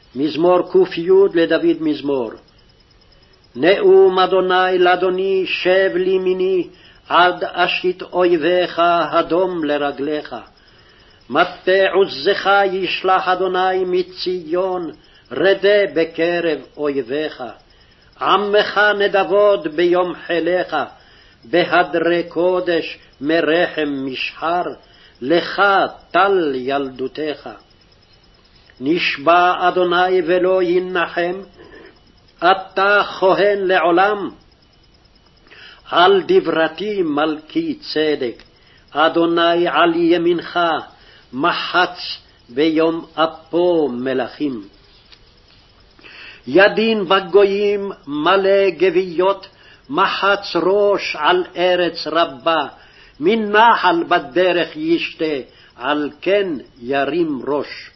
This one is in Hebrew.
מזמור ק"י לדוד מזמור. נאום אדוני לאדוני, שב לימיני, עד אשית אויביך הדום לרגליך. מטה עוזך ישלח אדוני מציון, רדה בקרב אויביך. עמך נדבות ביום חיליך, בהדרי קודש מרחם משחר, לך טל ילדותך. נשבע אדוני ולא ינחם, אתה כהן לעולם. על דברתי מלכי צדק, אדוני על ימינך, מחץ ביום אפו מלכים. ידין בגויים מלא גוויות, מחץ ראש על ארץ רבה. מן נחל בדרך ישתה, על כן ירים ראש.